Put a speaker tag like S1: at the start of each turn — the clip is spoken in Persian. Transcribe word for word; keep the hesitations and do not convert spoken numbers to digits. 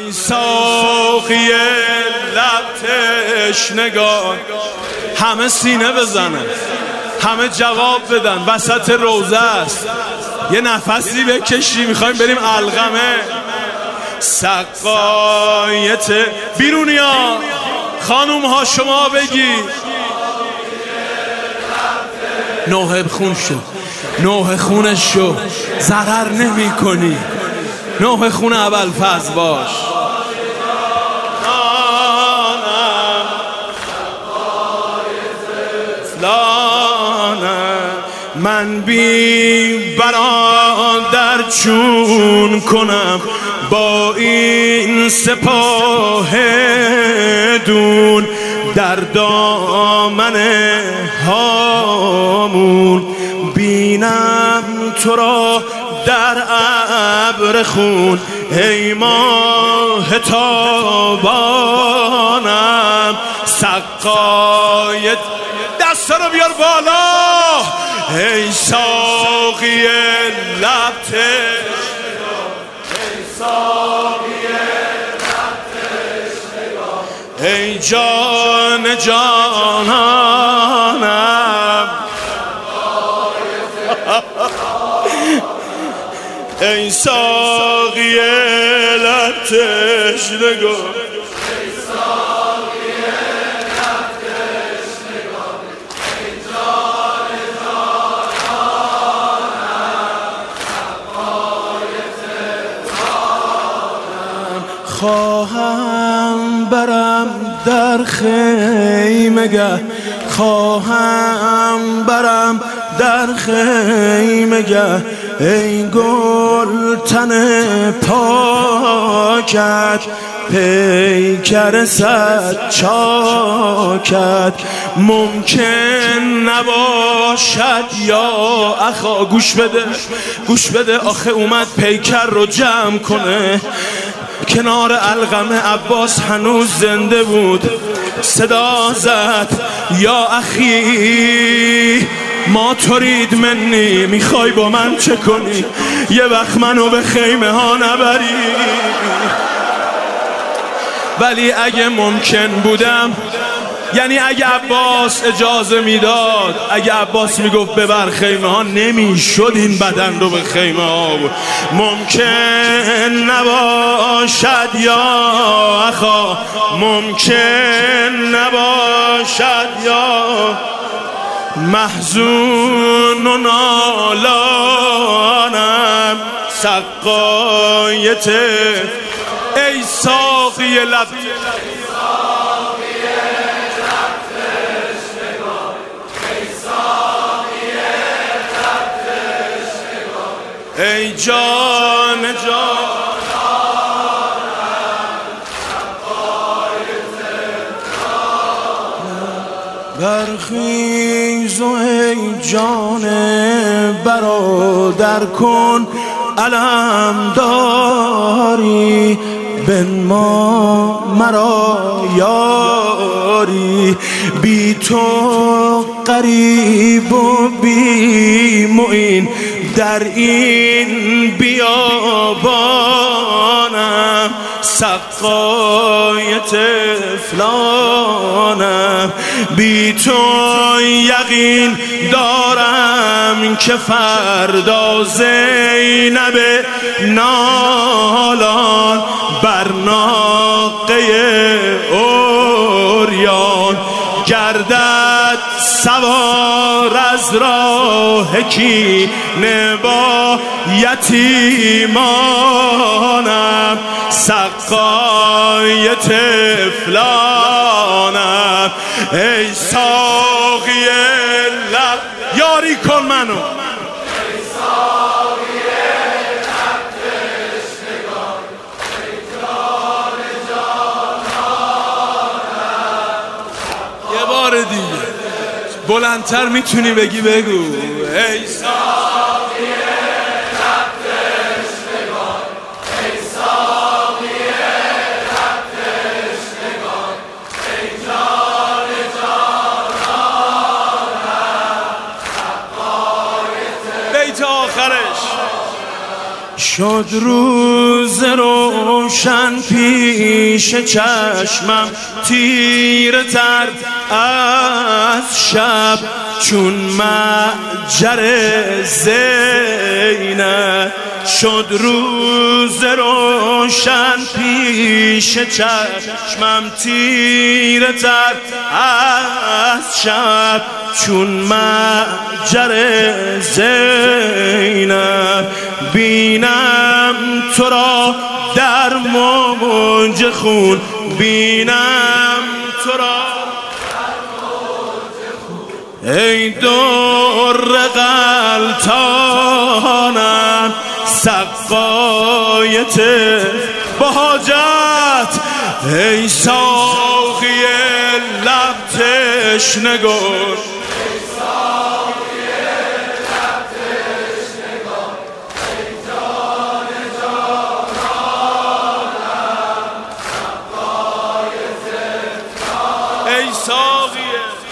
S1: ای ساقی لب تشنگان، همه سینه بزنن، همه جواب بدن. وسط روزه است، یه نفسی بکشی، میخوایم بریم علقمه. سقایت بیرونیا خانوم ها شما بگی نوحه خون شو، نوحه خونش شو، ضرر نمی کنی، نوحه خون ابوالفضل باش. من بی برادر چون کنم با این سپاه دون، در دامن هامون بینم تو را در ابر خون. ای ماه تابانم سقایت، دست رو بیار بالا. ای ساقی لب تشنگان، ای ساقی لب تشنگان، ای جان جانانم، ای ساقی لب تشنگان، خواهم برم در خیمگه، خواهم برم در خیمگه. ای گل تن پاکت، پیکر صد چاکت، ممکن نباشد یا اخا. گوش بده گوش بده، آخه اومد پیکر رو جمع کنه. کنار علقمه عباس هنوز زنده بود، صدا زد یا اخی ما ترید منی، میخوای با من چه کنی؟ یه وقت منو به خیمه ها نبری. ولی اگه ممکن بودم، یعنی اگه عباس اجازه میداد، اگه عباس میگفت ببر خیمه ها، نمیشد این بدن رو به خیمه ها. ممکن نباشد یا اخا، ممکن نباشد یا محزون و نالانم سقایت. ای ساقی لب، ای جان جانانم برخیز و ای جان برادر کن علم داری، بنما مرا یاری. بی تو غریب و بی معین در این بیابانم، سقای طفلانم. بی تو یقین دارم که فردا زینب نالان بر ناقه اوریان گردد سوار از راه کینه با یتیمانم، سقای طفلانم. ای ساقی لب، یاری کن منو. دیگه بلندتر میتونی بگی بگو. ای ساقی لب تشنگان، ای ساقی لب تشنگان، ای جان جانانم سقای طفلانم. بیت آخرش شد روز رو روشن پیش چشمم، تیره تر از شب چون معجر زینب شد روز روشن پیش چشمم، تیره تر از شب چون معجر زینب. بینم تو را در موج خون، بینم تو را ای در غلطانم سقایت با حاجت، ای ساقی لب تشنگان، ای ساقی